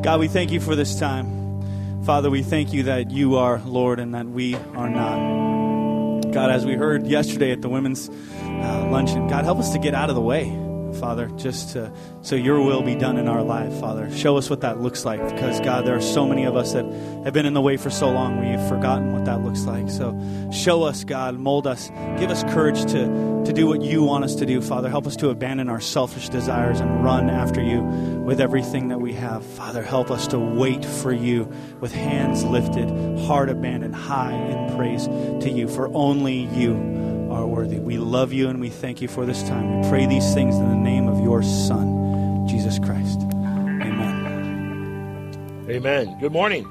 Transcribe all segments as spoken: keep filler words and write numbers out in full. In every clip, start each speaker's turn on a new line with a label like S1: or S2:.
S1: God, we thank you for this time. Father, we thank you that you are Lord and that we are not. God, as we heard yesterday at the women's uh, luncheon, God, help us to get out of the way, Father, just to, so your will be done in our life, Father. Show us what that looks like, because, God, there are so many of us that have been in the way for so long, we've forgotten what that looks like. So show us, God, mold us, give us courage to, to do what you want us to do, Father. Help us to abandon our selfish desires and run after you with everything that we have. Father, help us to wait for you with hands lifted, heart abandoned, high in praise to you, for only you are worthy. We love you and we thank you for this time. We pray these things in the name of your Son, Jesus Christ. Amen.
S2: Amen. Good morning.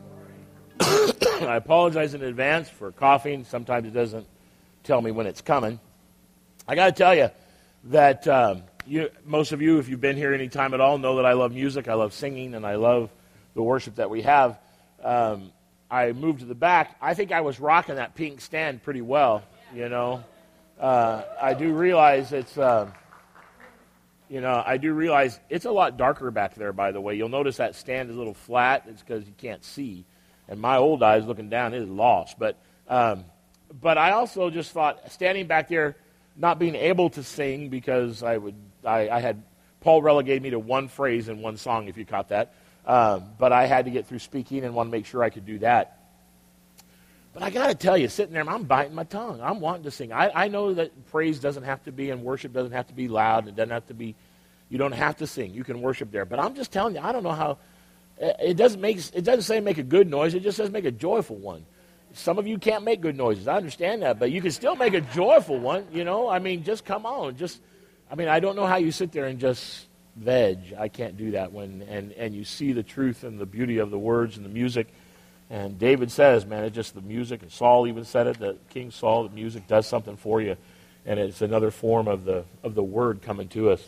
S2: I apologize in advance for coughing. Sometimes it doesn't tell me when it's coming. I got to tell you that um, you, most of you, if you've been here any time at all, know that I love music, I love singing, and I love the worship that we have. Um, I moved to the back. I think I was rocking that pink stand pretty well. You know, uh, I do realize it's, uh, you know, I do realize it's a lot darker back there, by the way. You'll notice that stand is a little flat. It's because you can't see. And my old eyes looking down is lost. But, um, but I also just thought, standing back there, not being able to sing because I would, I, I had, Paul relegated me to one phrase in one song, if you caught that. Um, but I had to get through speaking and want to make sure I could do that. But I got to tell you, sitting there, I'm biting my tongue. I'm wanting to sing. I, I know that praise doesn't have to be and worship doesn't have to be loud. It doesn't have to be, you don't have to sing. You can worship there. But I'm just telling you, I don't know how, it doesn't make, it doesn't say make a good noise. It just says make a joyful one. Some of you can't make good noises. I understand that. But you can still make a joyful one, you know. I mean, just come on. Just, I mean, I don't know how you sit there and just veg. I can't do that when, and, and you see the truth and the beauty of the words and the music. And David says, man, it's just the music, and Saul even said it, that King Saul, the music does something for you, and it's another form of the of the word coming to us.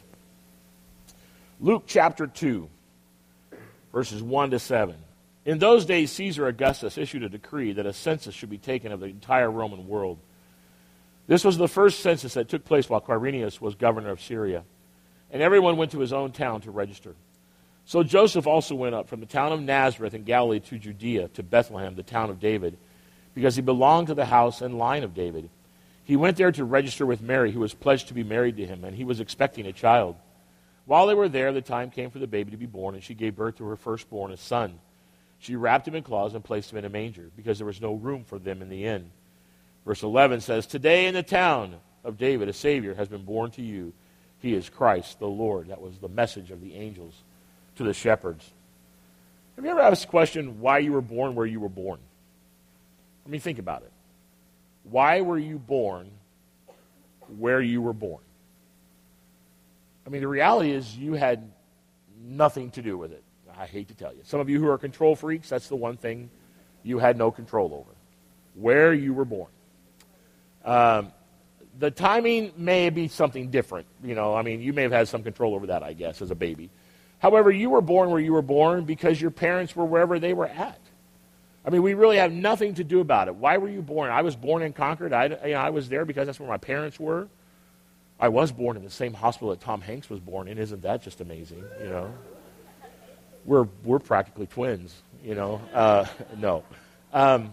S2: Luke chapter two, verses one to seven. In those days, Caesar Augustus issued a decree that a census should be taken of the entire Roman world. This was the first census that took place while Quirinius was governor of Syria, and everyone went to his own town to register. So Joseph also went up from the town of Nazareth in Galilee to Judea, to Bethlehem, the town of David, because he belonged to the house and line of David. He went there to register with Mary, who was pledged to be married to him, and he was expecting a child. While they were there, the time came for the baby to be born, and she gave birth to her firstborn, a son. She wrapped him in cloths and placed him in a manger, because there was no room for them in the inn. Verse eleven says, Today in the town of David a Savior has been born to you. He is Christ the Lord. That was the message of the angels to the shepherds. Have you ever asked the question why you were born where you were born? I mean, think about it. Why were you born where you were born? I mean, the reality is you had nothing to do with it. I hate to tell you. Some of you who are control freaks, that's the one thing you had no control over. Where you were born. Um, the timing may be something different. You know, I mean, you may have had some control over that, I guess, as a baby. However, you were born where you were born because your parents were wherever they were at. I mean, we really have nothing to do about it. Why were you born? I was born in Concord. I, you know, I was there because that's where my parents were. I was born in the same hospital that Tom Hanks was born in. Isn't that just amazing? You know, we're we're practically twins. You know, uh, no. Um,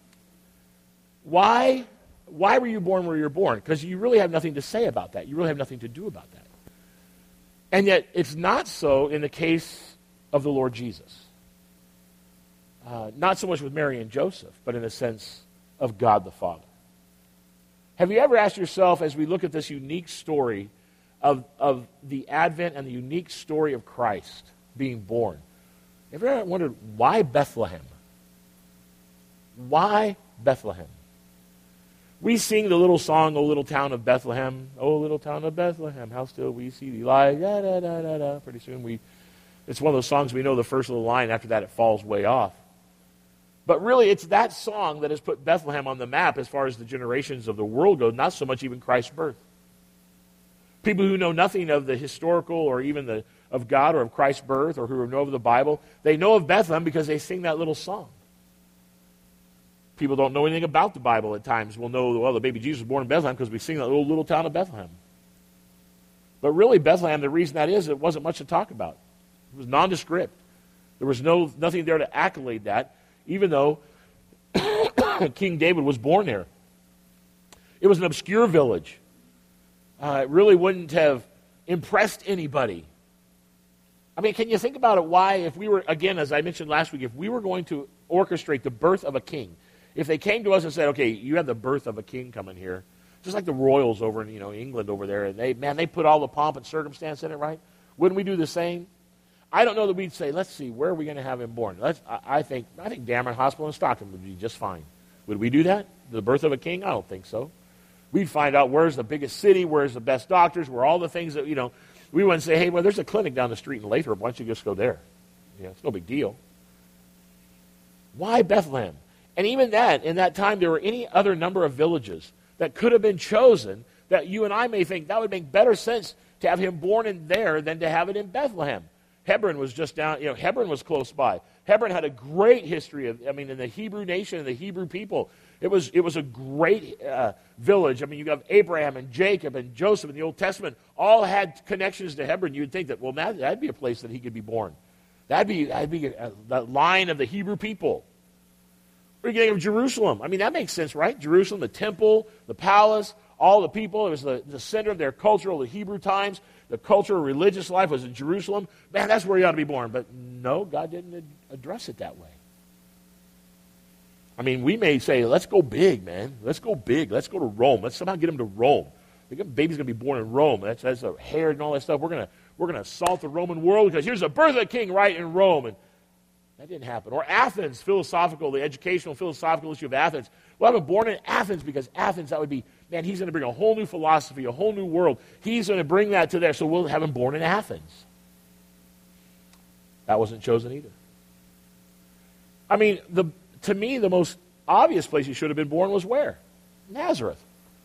S2: why why were you born where you were born? Because you really have nothing to say about that. You really have nothing to do about that. And yet, it's not so in the case of the Lord Jesus. Uh, not so much with Mary and Joseph, but in the sense of God the Father. Have you ever asked yourself, as we look at this unique story of, of the Advent and the unique story of Christ being born, have you ever wondered, why Bethlehem? Why Bethlehem? We sing the little song, O Little Town of Bethlehem. O Little Town of Bethlehem, how still we see thee lie. Da, da, da, da, da. Pretty soon we, it's one of those songs we know the first little line. After that it falls way off. But really it's that song that has put Bethlehem on the map as far as the generations of the world go, not so much even Christ's birth. People who know nothing of the historical or even the of God or of Christ's birth or who know of the Bible, they know of Bethlehem because they sing that little song. People don't know anything about the Bible at times. We'll know, well, the baby Jesus was born in Bethlehem because we sing that little, little town of Bethlehem. But really, Bethlehem, the reason that is, it wasn't much to talk about. It was nondescript. There was no nothing there to accolade that, even though King David was born there. It was an obscure village. Uh, it really wouldn't have impressed anybody. I mean, can you think about it? Why, if we were, again, as I mentioned last week, if we were going to orchestrate the birth of a king, if they came to us and said, okay, you have the birth of a king coming here, just like the royals over in, you know, England over there, and they, man, they put all the pomp and circumstance in it, right? Wouldn't we do the same? I don't know that we'd say, let's see, where are we going to have him born? Let's, I, I think I think Dameron Hospital in Stockton would be just fine. Would we do that? The birth of a king? I don't think so. We'd find out where's the biggest city, where's the best doctors, where all the things that, you know, we wouldn't say, hey, well, there's a clinic down the street in Lathrop. Why don't you just go there? Yeah, it's no big deal. Why Bethlehem? And even that, in that time, there were any other number of villages that could have been chosen that you and I may think that would make better sense to have him born in there than to have it in Bethlehem. Hebron was just down, you know, Hebron was close by. Hebron had a great history of, I mean, in the Hebrew nation and the Hebrew people. It was it was a great uh, village. I mean, you have Abraham and Jacob and Joseph in the Old Testament all had connections to Hebron. You'd think that, well, that, that'd be a place that he could be born. That'd be, that'd be a, a, the line of the Hebrew people. We're getting of Jerusalem. I mean, that makes sense, right? Jerusalem, the temple, the palace, all the people. It was the, the center of their cultural, the Hebrew times. The cultural, religious life was in Jerusalem. Man, that's where he ought to be born. But no, God didn't address it that way. I mean, we may say, let's go big, man. Let's go big. Let's go to Rome. Let's somehow get him to Rome. The baby's going to be born in Rome. That's, that's a hair and all that stuff. We're going to we're going to assault the Roman world because here's the birth of a king right in Rome. And that didn't happen. Or Athens, philosophical, the educational, philosophical issue of Athens. Well, I'm born in Athens because Athens, that would be, man, he's going to bring a whole new philosophy, a whole new world. He's going to bring that to there, so we'll have him born in Athens. That wasn't chosen either. I mean, the to me, the most obvious place he should have been born was where? Nazareth.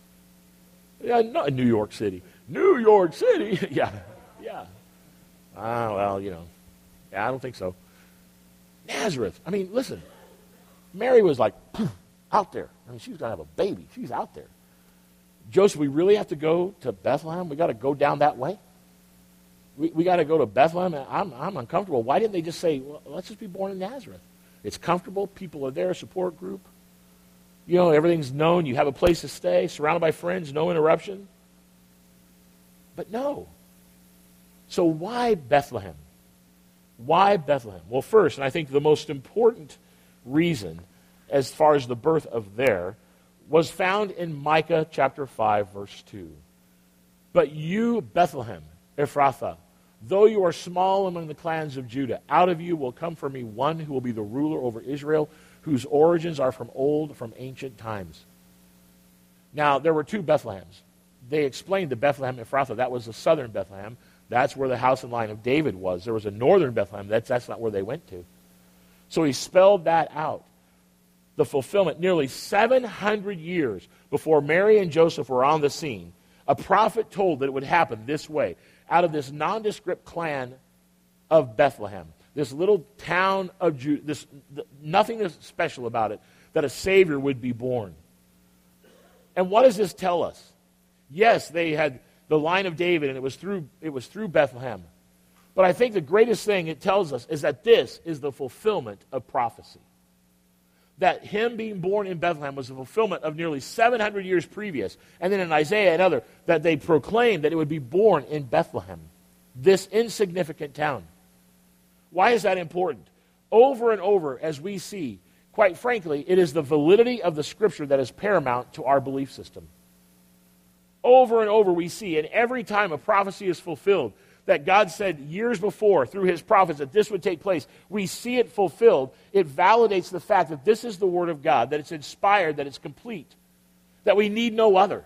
S2: Yeah, not New York City. New York City? yeah, yeah. Ah, well, you know, yeah, I don't think so. Nazareth. I mean, listen, Mary was like out there. I mean, she was going to have a baby. She's out there. Joseph, we really have to go to Bethlehem? We got to go down that way? We, we got to go to Bethlehem? I'm, I'm uncomfortable. Why didn't they just say, well, let's just be born in Nazareth? It's comfortable. People are there, support group. You know, everything's known. You have a place to stay, surrounded by friends, no interruption. But no. So why Bethlehem? Why Bethlehem? Well, first, and I think the most important reason as far as the birth of there was found in Micah chapter five, verse two. But you, Bethlehem, Ephrathah, though you are small among the clans of Judah, out of you will come for me one who will be the ruler over Israel, whose origins are from old, from ancient times. Now, there were two Bethlehems. They explained the Bethlehem Ephrathah. That was the southern Bethlehem. That's where the house and line of David was. There was a northern Bethlehem. That's, that's not where they went to. So he spelled that out. The fulfillment, nearly seven hundred years before Mary and Joseph were on the scene, a prophet told that it would happen this way. Out of this nondescript clan of Bethlehem, this little town of Judah, this, nothing is special about it, that a Savior would be born. And what does this tell us? Yes, they had the line of David, and it was through it was through Bethlehem. But I think the greatest thing it tells us is that this is the fulfillment of prophecy. That him being born in Bethlehem was the fulfillment of nearly seven hundred years previous. And then in Isaiah and other, that they proclaimed that it would be born in Bethlehem, this insignificant town. Why is that important? Over and over, as we see, quite frankly, it is the validity of the Scripture that is paramount to our belief system. Over and over we see, and every time a prophecy is fulfilled, that God said years before through his prophets that this would take place, we see it fulfilled. It validates the fact that this is the Word of God, that it's inspired, that it's complete, that we need no other.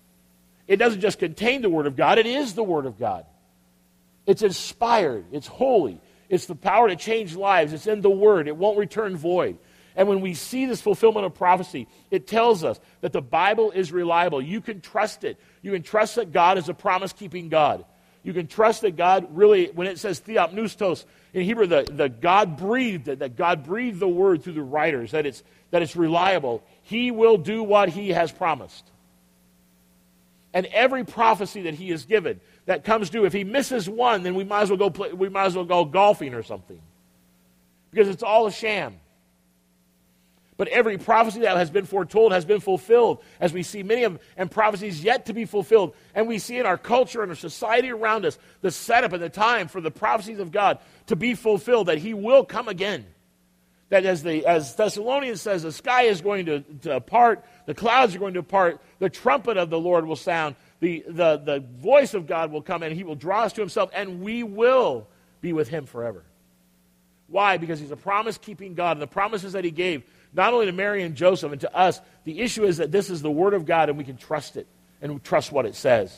S2: It doesn't just contain the Word of God, it is the Word of God. It's inspired, it's holy, it's the power to change lives, it's in the Word, it won't return void. And when we see this fulfillment of prophecy, it tells us that the Bible is reliable. You can trust it. You can trust that God is a promise-keeping God. You can trust that God really, when it says theopneustos, in Hebrew, the, the God breathed, that God breathed the word through the writers, that it's, that it's reliable. He will do what he has promised. And every prophecy that he has given that comes due, if he misses one, then we might as well go play, we might as well go golfing or something. because it's all a sham. But every prophecy that has been foretold has been fulfilled, as we see many of them, and prophecies yet to be fulfilled. And we see in our culture and our society around us the setup and the time for the prophecies of God to be fulfilled, that he will come again. That as the as Thessalonians says, the sky is going to, to part, the clouds are going to part, the trumpet of the Lord will sound, the, the, the voice of God will come, and he will draw us to himself, and we will be with him forever. Why? Because he's a promise-keeping God, and the promises that he gave, not only to Mary and Joseph and to us, the issue is that this is the Word of God and we can trust it and trust what it says.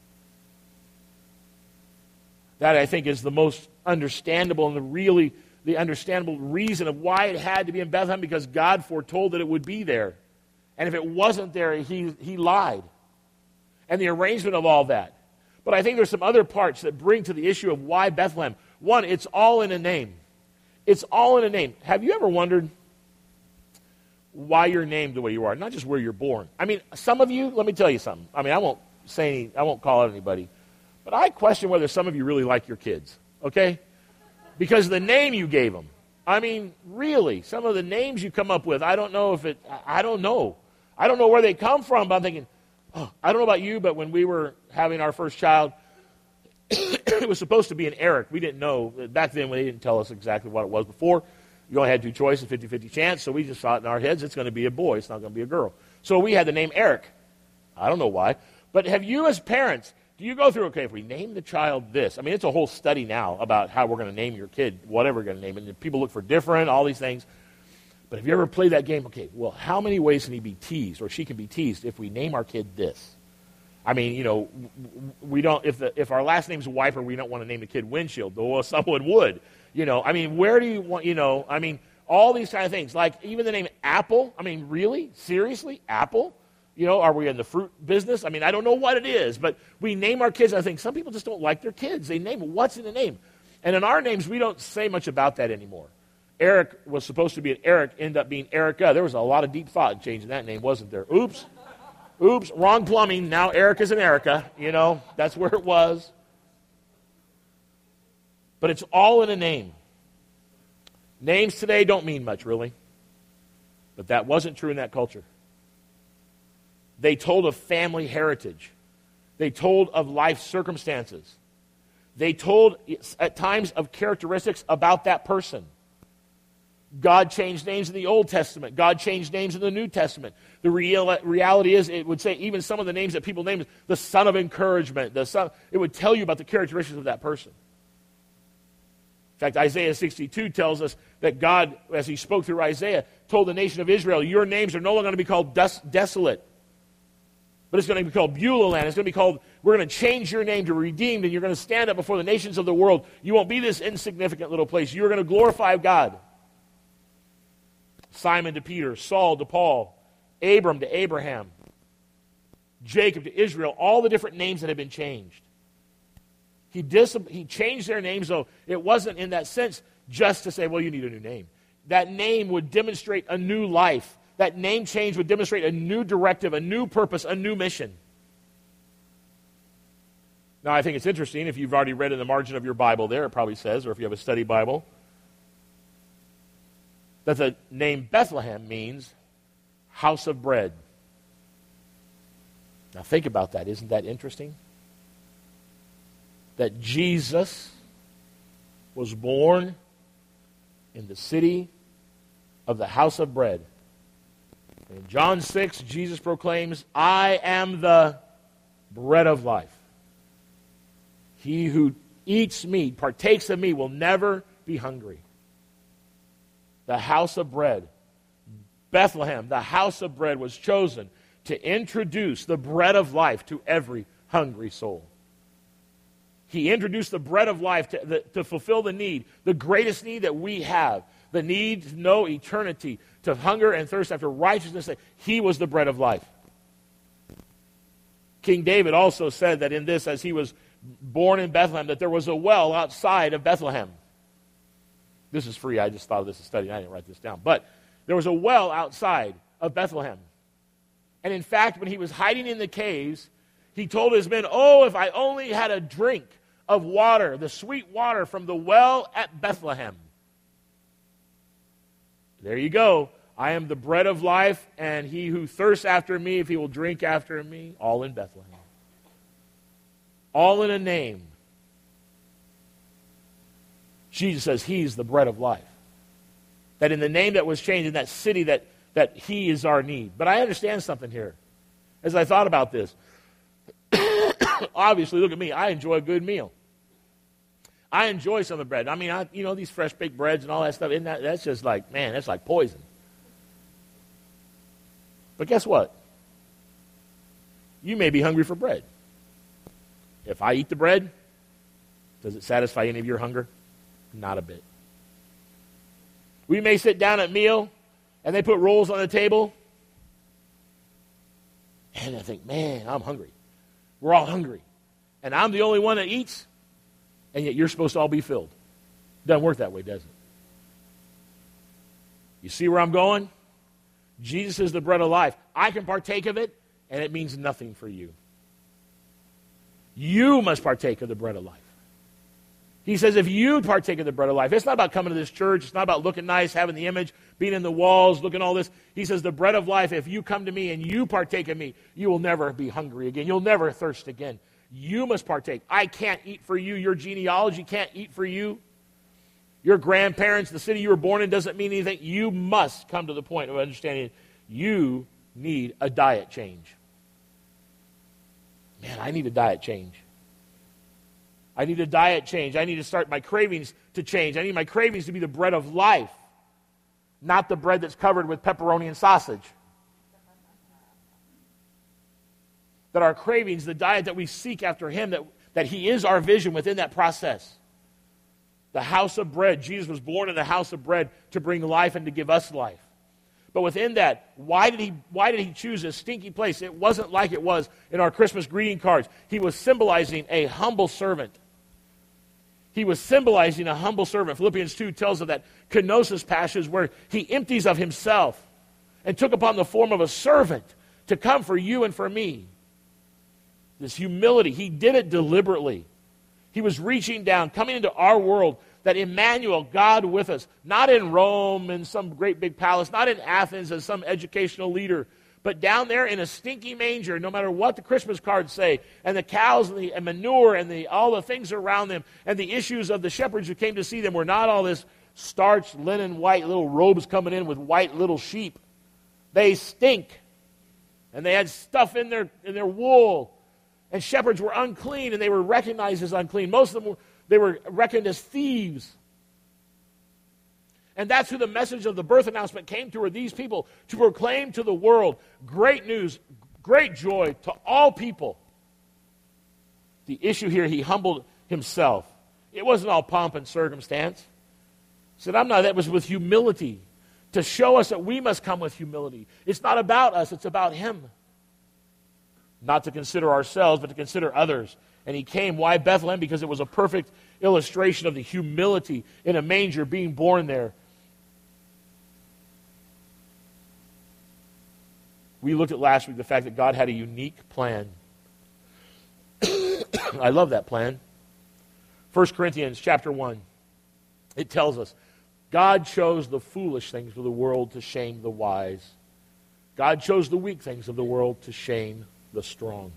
S2: That, I think, is the most understandable and the really the understandable reason of why it had to be in Bethlehem, because God foretold that it would be there. And if it wasn't there, he, he lied. And the arrangement of all that. But I think there's some other parts that bring to the issue of why Bethlehem. One, it's all in a name. It's all in a name. Have you ever wondered why you're named the way you are, not just where you're born? I mean, some of you, let me tell you something. I mean, I won't say any, I won't call out anybody, but I question whether some of you really like your kids, okay? Because of the name you gave them. I mean, really, some of the names you come up with, I don't know if it, I don't know. I don't know where they come from, but I'm thinking, oh, I don't know about you, but when we were having our first child, it was supposed to be an Eric. We didn't know. Back then, they didn't tell us exactly what it was before. You only had two choices, fifty-fifty chance, so we just thought in our heads it's going to be a boy. It's not going to be a girl. So we had the name Eric. I don't know why. But have you as parents, do you go through, okay, if we name the child this, I mean, it's a whole study now about how we're going to name your kid, whatever we're going to name it. And people look for different, all these things. But have you ever played that game? Okay, well, how many ways can he be teased or she can be teased if we name our kid this? I mean, you know, we don't, if the if our last name's Wiper, we don't want to name the kid Windshield, though someone would. You know, I mean, where do you want, you know, I mean, all these kind of things. Like even the name Apple. I mean, really? Seriously? Apple? You know, are we in the fruit business? I mean, I don't know what it is, but we name our kids. I think some people just don't like their kids. They name it. What's in the name? And in our names, we don't say much about that anymore. Eric was supposed to be an Eric, ended up being Erica. There was a lot of deep thought in changing that name, wasn't there? Oops. Oops, wrong plumbing. Now Eric is an Erica. You know, that's where it was. But it's all in a name. Names today don't mean much, really. But that wasn't true in that culture. They told of family heritage. They told of life circumstances. They told, at times, of characteristics about that person. God changed names in the Old Testament. God changed names in the New Testament. The real, reality is, it would say even some of the names that people named, the son of encouragement, the son, it would tell you about the characteristics of that person. In fact, Isaiah sixty-two tells us that God, as he spoke through Isaiah, told the nation of Israel, your names are no longer going to be called des- desolate, but it's going to be called Beulah land. It's going to be called, we're going to change your name to redeemed, and you're going to stand up before the nations of the world. You won't be this insignificant little place. You're going to glorify God. Simon to Peter, Saul to Paul, Abram to Abraham, Jacob to Israel, all the different names that have been changed. He, dis- he changed their names, though it wasn't in that sense just to say, well, you need a new name. That name would demonstrate a new life. That name change would demonstrate a new directive, a new purpose, a new mission. Now, I think it's interesting, if you've already read in the margin of your Bible there, it probably says, or if you have a study Bible, that the name Bethlehem means house of bread. Now think about that. Isn't that interesting? That Jesus was born in the city of the house of bread. In John six, Jesus proclaims, I am the bread of life. He who eats me, partakes of me, will never be hungry. The house of bread. Bethlehem, the house of bread, was chosen to introduce the bread of life to every hungry soul. He introduced the bread of life to, the, to fulfill the need, the greatest need that we have, the need to know eternity, to hunger and thirst after righteousness. He was the bread of life. King David also said that in this, as he was born in Bethlehem, that there was a well outside of Bethlehem. This is free. I just thought of this as study. I didn't write this down. But there was a well outside of Bethlehem. And in fact, when he was hiding in the caves, he told his men, oh, if I only had a drink of water, the sweet water from the well at Bethlehem. There you go. I am the bread of life, and he who thirsts after me, if he will drink after me, all in Bethlehem. All in a name. Jesus says he's the bread of life. That in the name that was changed in that city, that, that he is our need. But I understand something here. As I thought about this, obviously, look at me. I enjoy a good meal. I enjoy some of the bread. I mean, I, you know, these fresh baked breads and all that stuff, isn't that, that's just like, man, that's like poison. But guess what? You may be hungry for bread. If I eat the bread, does it satisfy any of your hunger? Not a bit. We may sit down at meal, and they put rolls on the table, and I think, man, I'm hungry. We're all hungry. And I'm the only one that eats, and yet you're supposed to all be filled. Doesn't work that way, does it? You see where I'm going? Jesus is the bread of life. I can partake of it, and it means nothing for you. You must partake of the bread of life. He says if you partake of the bread of life, it's not about coming to this church. It's not about looking nice, having the image, being in the walls, looking all this. He says the bread of life, if you come to me and you partake of me, you will never be hungry again. You'll never thirst again. You must partake. I can't eat for you. Your genealogy can't eat for you. Your grandparents, the city you were born in doesn't mean anything. You must come to the point of understanding you need a diet change. Man, I need a diet change. I need a diet change. I need to start my cravings to change. I need my cravings to be the bread of life, not the bread that's covered with pepperoni and sausage. That our cravings, the diet that we seek after him, that, that he is our vision within that process. The house of bread. Jesus was born in the house of bread to bring life and to give us life. But within that, why did he why did he choose a stinky place? It wasn't like it was in our Christmas greeting cards. He was symbolizing a humble servant. He was symbolizing a humble servant. Philippians two tells of that kenosis passage where he empties of himself and took upon the form of a servant to come for you and for me. This humility, he did it deliberately. He was reaching down, coming into our world, that Emmanuel, God with us, not in Rome in some great big palace, not in Athens as some educational leader, but down there in a stinky manger, no matter what the Christmas cards say, and the cows and the and manure and the, all the things around them, and the issues of the shepherds who came to see them were not all this starched, linen, white little robes coming in with white little sheep. They stink, and they had stuff in their in their wool, and shepherds were unclean, and they were recognized as unclean. Most of them were, they were reckoned as thieves. And that's who the message of the birth announcement came to, were these people, to proclaim to the world great news, great joy to all people. The issue here, he humbled himself. It wasn't all pomp and circumstance. He said, I'm not, that was with humility, to show us that we must come with humility. It's not about us, it's about him. Not to consider ourselves, but to consider others. And he came. Why Bethlehem? Because it was a perfect illustration of the humility in a manger being born there. We looked at last week the fact that God had a unique plan. I love that plan. First Corinthians chapter one. It tells us, God chose the foolish things of the world to shame the wise. God chose the weak things of the world to shame the strong.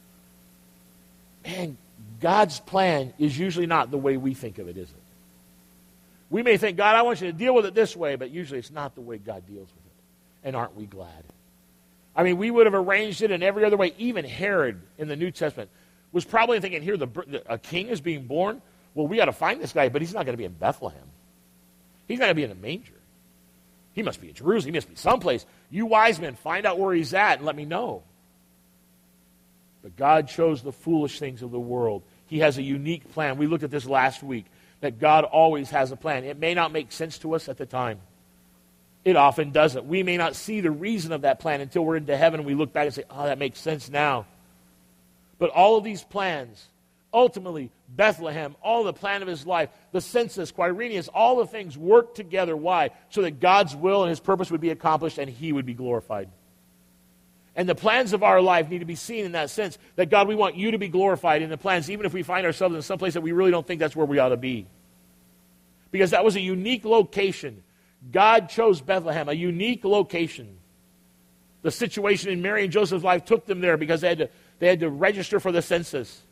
S2: Man, God's plan is usually not the way we think of it, is it? We may think, God, I want you to deal with it this way, but usually it's not the way God deals with it. And aren't we glad? I mean, we would have arranged it in every other way. Even Herod in the New Testament was probably thinking, here, the, a king is being born. Well, we got to find this guy, but he's not going to be in Bethlehem. He's not going to be in a manger. He must be in Jerusalem. He must be someplace. You wise men, find out where he's at and let me know. But God chose the foolish things of the world. He has a unique plan. We looked at this last week, that God always has a plan. It may not make sense to us at the time. It often doesn't. We may not see the reason of that plan until we're into heaven and we look back and say, oh, that makes sense now. But all of these plans, ultimately, Bethlehem, all the plan of his life, the census, Quirinius, all the things work together. Why? So that God's will and his purpose would be accomplished and he would be glorified. And the plans of our life need to be seen in that sense, that God, we want you to be glorified in the plans, even if we find ourselves in some place that we really don't think that's where we ought to be. Because that was a unique location. God chose Bethlehem, a unique location. The situation in Mary and Joseph's life took them there because they had to, they had to register for the census.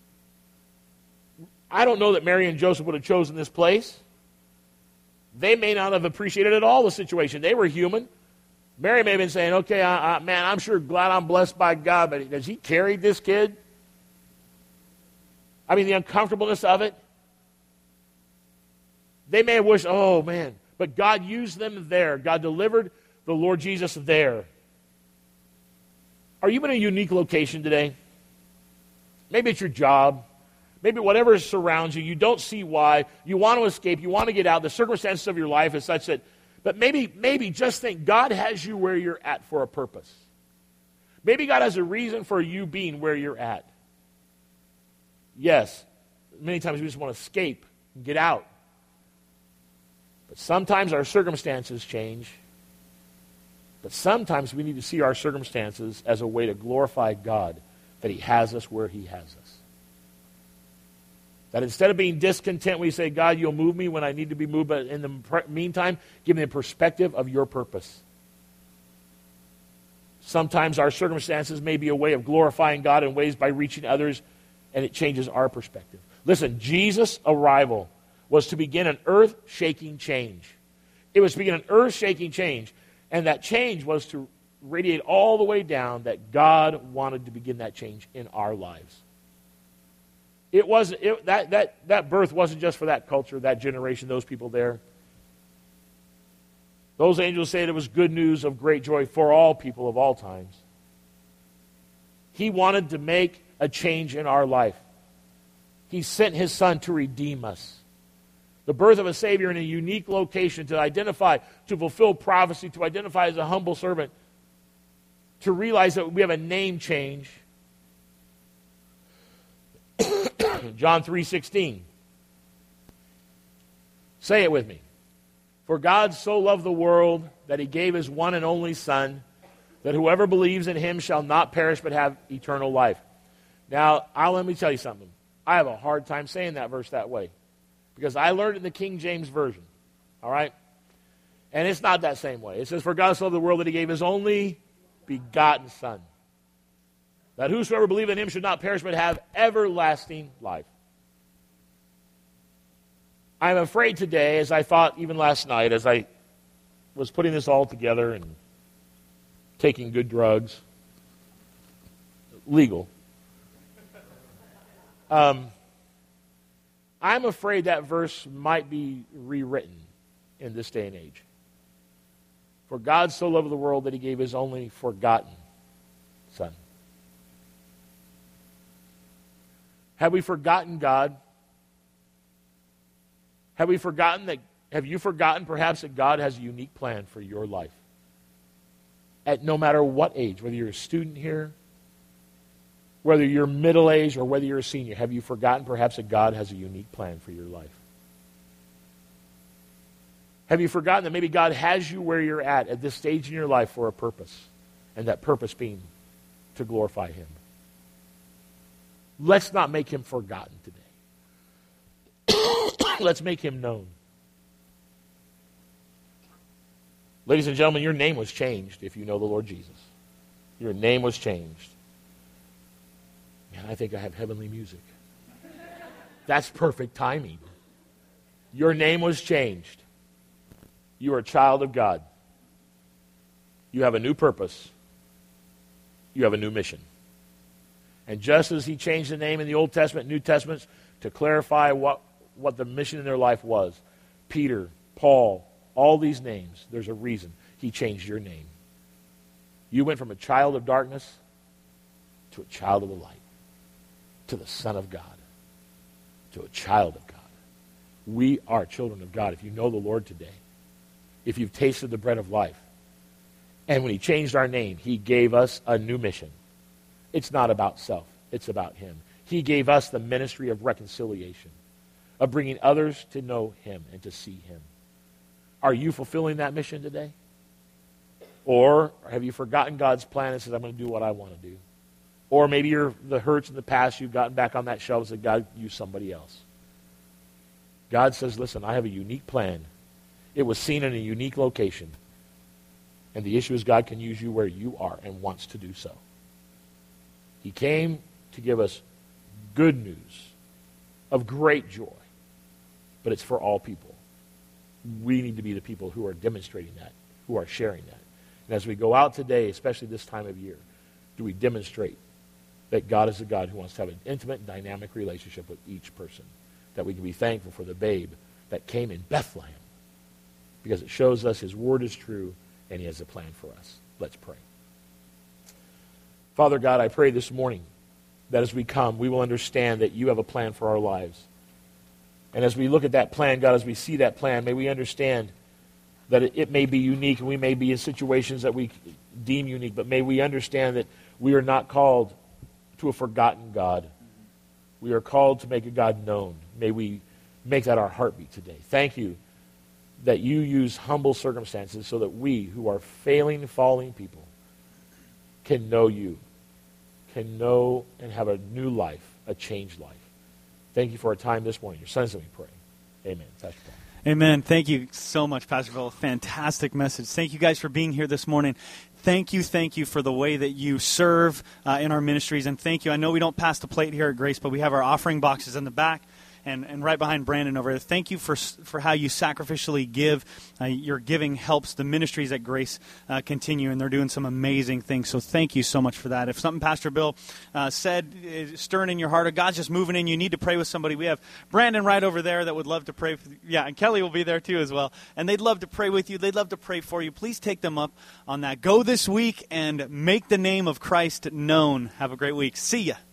S2: I don't know that Mary and Joseph would have chosen this place. They may not have appreciated at all the situation. They were human. Mary may have been saying, okay, I, I, man, I'm sure glad I'm blessed by God, but has he carried this kid? I mean, the uncomfortableness of it. They may have wished, oh, man. But God used them there. God delivered the Lord Jesus there. Are you in a unique location today? Maybe it's your job. Maybe whatever surrounds you, you don't see why. You want to escape. You want to get out. The circumstances of your life is such that, but maybe, maybe just think God has you where you're at for a purpose. Maybe God has a reason for you being where you're at. Yes, many times we just want to escape and get out. But sometimes our circumstances change. But sometimes we need to see our circumstances as a way to glorify God, that he has us where he has us. That instead of being discontent, we say, God, you'll move me when I need to be moved, but in the meantime, give me the perspective of your purpose. Sometimes our circumstances may be a way of glorifying God in ways by reaching others, and it changes our perspective. Listen, Jesus' arrival was to begin an earth-shaking change. It was to begin an earth-shaking change, and that change was to radiate all the way down that God wanted to begin that change in our lives. It wasn't it, that that that birth wasn't just for that culture, that generation, those people there. Those angels said it was good news of great joy for all people of all times. He wanted to make a change in our life. He sent his Son to redeem us. The birth of a Savior in a unique location to identify, to fulfill prophecy, to identify as a humble servant, to realize that we have a name change. John three sixteen. Say it with me. For God so loved the world that he gave his one and only Son, that whoever believes in him shall not perish but have eternal life. Now, I'll, let me tell you something. I have a hard time saying that verse that way, because I learned it in the King James Version. All right? And it's not that same way. It says, for God so loved the world that he gave his only begotten Son, that whosoever believeth in him should not perish but have everlasting life. I'm afraid today, as I thought even last night, as I was putting this all together and taking good drugs, legal, um, I'm afraid that verse might be rewritten in this day and age. For God so loved the world that he gave his only forgotten Son. Have we forgotten God? Have we forgotten that, have you forgotten perhaps that God has a unique plan for your life? At no matter what age, whether you're a student here, whether you're middle-aged or whether you're a senior, have you forgotten perhaps that God has a unique plan for your life? Have you forgotten that maybe God has you where you're at at this stage in your life for a purpose, and that purpose being to glorify him? Let's not make him forgotten today. Let's make him known. Ladies and gentlemen, your name was changed if you know the Lord Jesus. Your name was changed. Man, I think I have heavenly music. That's perfect timing. Your name was changed. You are a child of God. You have a new purpose. You have a new mission. And just as he changed the name in the Old Testament, New Testament, to clarify what, what the mission in their life was, Peter, Paul, all these names, there's a reason he changed your name. You went from a child of darkness to a child of the light, to the Son of God, to a child of God. We are children of God. If you know the Lord today, if you've tasted the bread of life, and when he changed our name, he gave us a new mission. It's not about self. It's about him. He gave us the ministry of reconciliation, of bringing others to know him and to see him. Are you fulfilling that mission today? Or have you forgotten God's plan and said, I'm going to do what I want to do? Or maybe you're the hurts in the past, you've gotten back on that shelf and said, God, use somebody else. God says, listen, I have a unique plan. It was seen in a unique location. And the issue is God can use you where you are and wants to do so. He came to give us good news of great joy, but it's for all people. We need to be the people who are demonstrating that, who are sharing that. And as we go out today, especially this time of year, do we demonstrate that God is a God who wants to have an intimate, dynamic relationship with each person, that we can be thankful for the babe that came in Bethlehem, because it shows us his word is true and he has a plan for us. Let's pray. Father God, I pray this morning that as we come, we will understand that you have a plan for our lives. And as we look at that plan, God, as we see that plan, may we understand that it, it may be unique and we may be in situations that we deem unique, but may we understand that we are not called to a forgotten God. We are called to make a God known. May we make that our heartbeat today. Thank you that you use humble circumstances so that we, who are failing, falling people, can know you, can know and have a new life, a changed life. Thank you for our time this morning. Your son's name we pray. Amen. Pastor Paul.
S1: Amen. Thank you so much, Pastor Bill. Fantastic message. Thank you guys for being here this morning. Thank you, thank you for the way that you serve uh, in our ministries. And thank you. I know we don't pass the plate here at Grace, but we have our offering boxes in the back. And, and right behind Brandon over there. Thank you for for how you sacrificially give. Uh, your giving helps the ministries at Grace uh, continue, and they're doing some amazing things. So thank you so much for that. If something Pastor Bill uh, said is stirring in your heart, or God's just moving in, you need to pray with somebody. We have Brandon right over there that would love to pray. With you. Yeah, and Kelly will be there too as well. And they'd love to pray with you. They'd love to pray for you. Please take them up on that. Go this week and make the name of Christ known. Have a great week. See ya.